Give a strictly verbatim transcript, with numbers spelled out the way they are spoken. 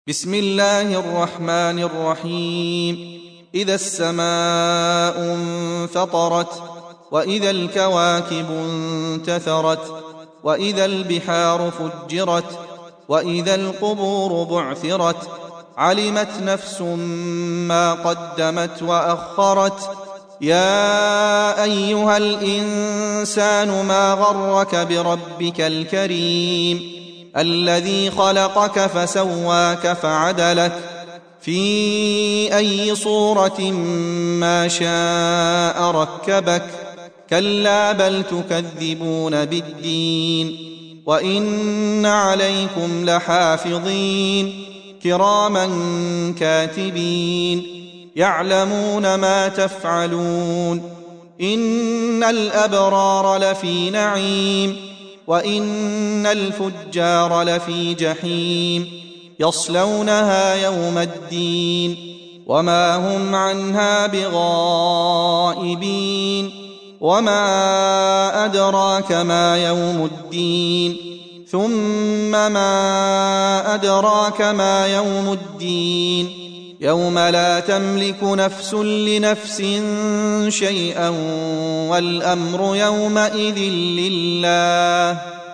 بسم الله الرحمن الرحيم. إذا السماء انفطرت، وإذا الكواكب انتثرت، وإذا البحار فجرت، وإذا القبور بعثرت، علمت نفس ما قدمت وأخرت. يا أيها الإنسان ما غرك بربك الكريم الذي خلقك فسواك فعدلك في أي صورة ما شاء ركبك. كلا بل تكذبون بالدين، وإن عليكم لحافظين كراما كاتبين يعلمون ما تفعلون. إن الأبرار لفي نعيم، وإن الفجار لفي جحيم يصلونها يوم الدين وما هم عنها بغائبين. وما أدراك ما يوم الدين، ثم ما أدراك ما يوم الدين. يوم لا تملك نفس لنفس شيئا والأمر يومئذ لله.